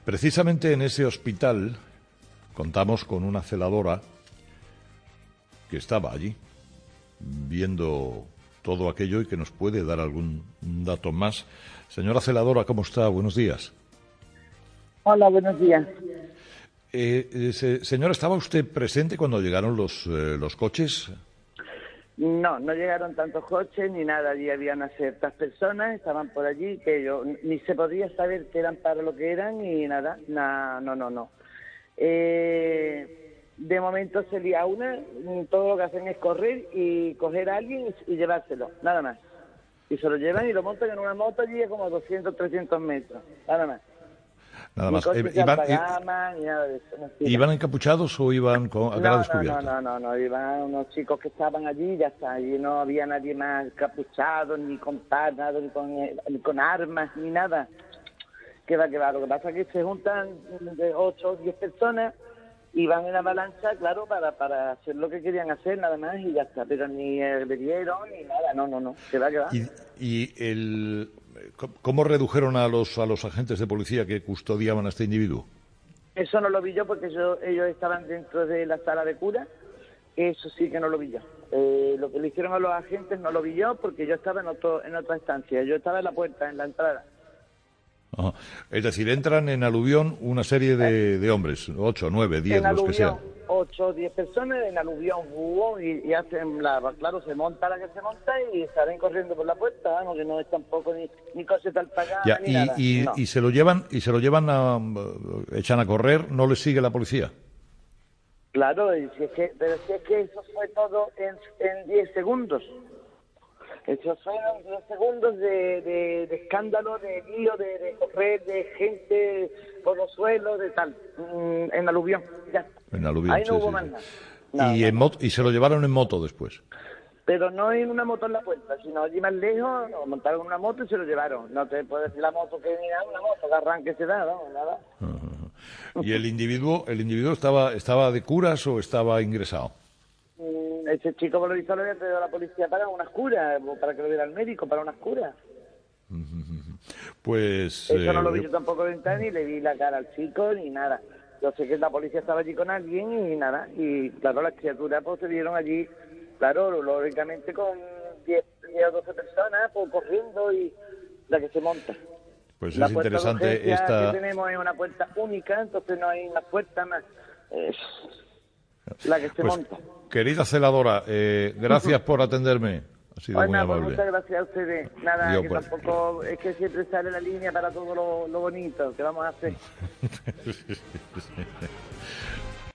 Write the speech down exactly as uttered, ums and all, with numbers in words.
Precisamente en ese hospital contamos con una celadora que estaba allí viendo todo aquello y que nos puede dar algún dato más. Señora celadora, ¿cómo está? Buenos días. Hola, buenos días. Eh, eh, se, señora, ¿estaba usted presente cuando llegaron los, eh, los coches? No, no llegaron tantos coches ni nada. Allí habían ciertas personas, estaban por allí, que yo ni se podía saber qué eran para lo que eran y nada, na, no, no, no. Eh, de momento se lía una, todo lo que hacen es correr y coger a alguien y, y llevárselo, nada más. Y se lo llevan y lo montan en una moto allí a como doscientos, trescientos metros, nada más. Nada Ni más. coches de ¿Iban, alta gama, ni nada de eso. No, ¿Iban encapuchados o iban con a cara no, descubierta? no, no, no, no, iban unos chicos que estaban allí y ya está. Allí no había nadie más encapuchado, ni con par, nada, ni con, ni con armas, ni nada. Que va, que va. Lo que pasa es que se juntan de ocho o diez personas y van en avalancha, claro, para, para hacer lo que querían hacer, nada más, y ya está. Pero ni bebieron ni nada, no, no, no. Que va, que va. ¿Y, y el... ¿Cómo redujeron a los a los agentes de policía que custodiaban a este individuo? Eso no lo vi yo porque yo, ellos estaban dentro de la sala de cura. Eso sí que no lo vi yo. Eh, lo que le hicieron a los agentes no lo vi yo porque yo estaba en otro en otra estancia. Yo estaba en la puerta, en la entrada. Ajá. Es decir, entran en aluvión una serie de, de hombres, ocho, nueve, diez, los que sean. Ocho o diez personas en aluvión, hubo y, y hacen la, claro, se monta la que se monta y salen corriendo por la puerta, vamos, que no es tampoco ni, ni cosa tal pagada ya, ni y, nada. Y, no. y se lo llevan, y se lo llevan a, echan a correr, ¿no les sigue la policía? Claro, y si es que, pero si es que eso fue todo en, en diez segundos. Eso fueron diez segundos de, de, de escándalo, de lío, de, de correr, de gente por los suelos, de tal, mm, en aluvión, ya. En aluvión, ahí no sí, hubo sí, más sí. nada. No, y, no, en no. moto, y se lo llevaron en moto después. Pero no en una moto en la puerta, sino allí más lejos, no, montaron una moto y se lo llevaron. No te puedo decir la moto que ni nada, una moto que arranque se da, no, nada. Uh-huh. ¿Y el individuo, el individuo estaba, estaba de curas o estaba ingresado? Ese chico por lo visto le había pedido a la policía para unas curas, para que lo viera el médico, para unas curas. Pues... Eso eh, no lo vi yo tampoco de entrar, ni le vi la cara al chico, ni nada. Yo sé que la policía estaba allí con alguien y nada. Y claro, las criaturas pues se vieron allí, claro, lógicamente con diez o doce personas, pues corriendo y la que se monta. Pues la es puerta interesante de urgencia esta... que tenemos es una puerta única, entonces no hay una puerta más. Es la que se pues, monta. Querida celadora, eh, gracias por atenderme. Ha sido Pues muy nada, pues amable. muchas gracias a ustedes. Nada, Yo, que pues. tampoco es que siempre sale la línea para todo lo, lo bonito que vamos a hacer.